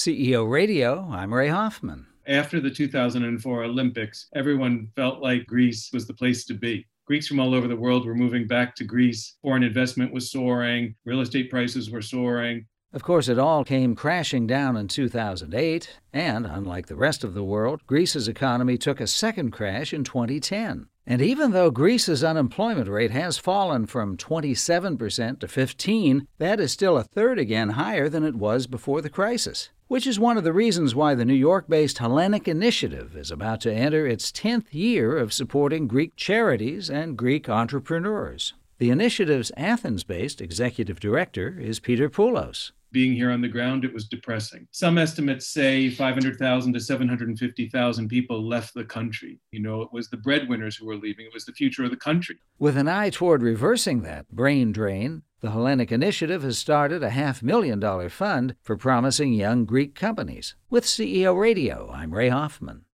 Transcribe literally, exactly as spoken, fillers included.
C E O Radio, I'm Ray Hoffman. After the two thousand four Olympics, everyone felt like Greece was the place to be. Greeks from all over the world were moving back to Greece. Foreign investment was soaring. Real estate prices were soaring. Of course, it all came crashing down in two thousand eight, and unlike the rest of the world, Greece's economy took a second crash in twenty ten. And even though Greece's unemployment rate has fallen from twenty-seven percent to fifteen percent, that is still a third again higher than it was before the crisis, which is one of the reasons why the New York-based Hellenic Initiative is about to enter its tenth year of supporting Greek charities and Greek entrepreneurs. The initiative's Athens-based executive director is Peter Poulos. Being here on the ground, it was depressing. Some estimates say five hundred thousand to seven hundred fifty thousand people left the country. You know, it was the breadwinners who were leaving. It was the future of the country. With an eye toward reversing that brain drain, the Hellenic Initiative has started a half million dollar fund for promising young Greek companies. With C E O Radio, I'm Ray Hoffman.